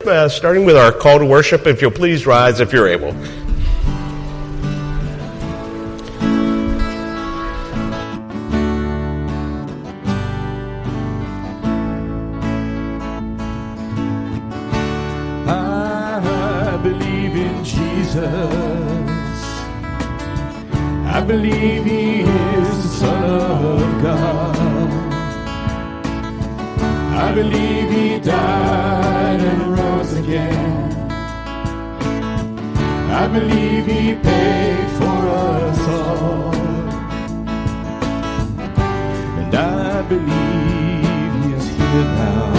Starting with our call to worship, if you'll please rise if you're able. I believe in Jesus. I believe He is the Son of God. I believe He died and rose again. I believe He paid for us all. And I believe He is here now,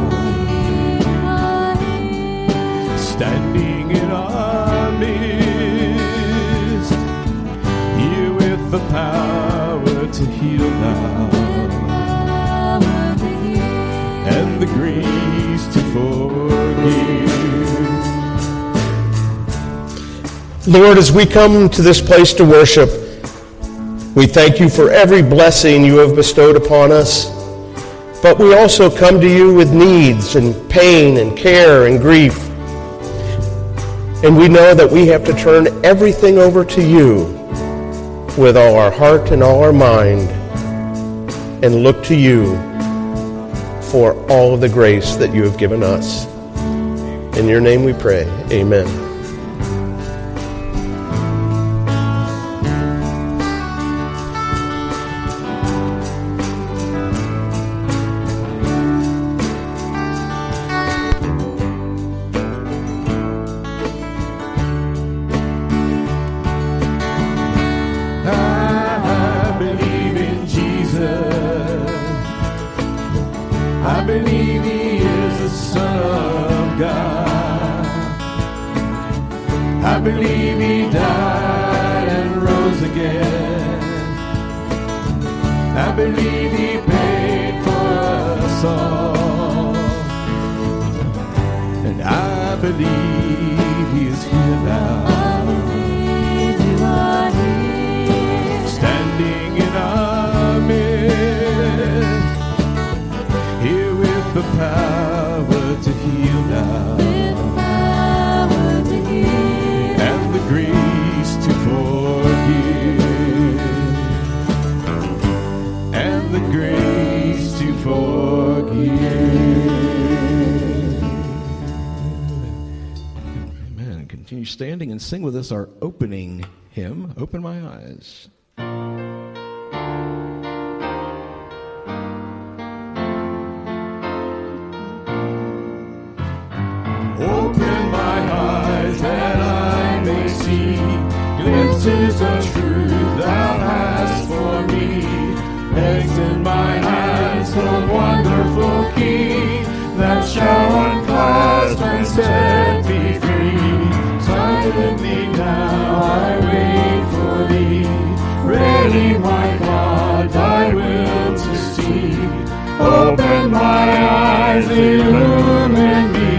standing in our midst, here with the power to heal now, and the grace to forgive. Lord, as we come to this place to worship, we thank you for every blessing you have bestowed upon us. But we also come to you with needs and pain and care and grief. And we know that we have to turn everything over to you with all our heart and all our mind and look to you for all of the grace that you have given us. In your name we pray. Amen. I believe He is the Son of God. I believe He died and rose again. I believe He paid for us all. And I believe He is here now, standing in our midst, here with the power to heal now, and the grace to forgive, and the grace to forgive. Amen. Continue standing and sing with us our opening hymn, Open My Eyes. Open my eyes that I may see glimpses of truth thou hast for me. Place in my hands the wonderful key that shall unclasp and set me free. Silently now I wait for thee, ready my God thy will to see. Open my eyes, illumine me,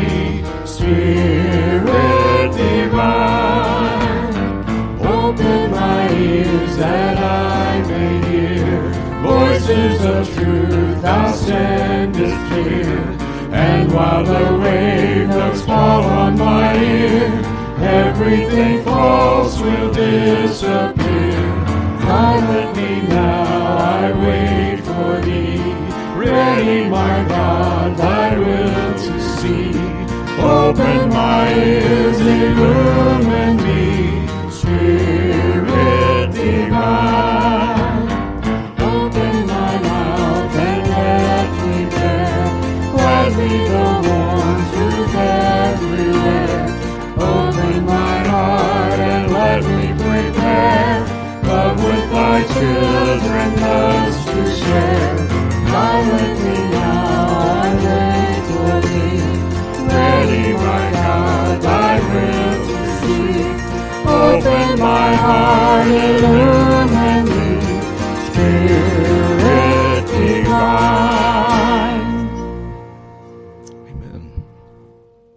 Spirit divine. Open my ears that I may hear voices of truth thou sendest clear. And while the waves fall on my ear, everything false will disappear. Silently now I wait for thee, ready my God thy will to see. Open my ears, illumine me, Spirit divine. Open my mouth and let me bear gladly the warm truth everywhere. Open my heart and let me prepare love with thy children thus to share. Silently now I wait for thee, ready my God thy will to see. Open my heart,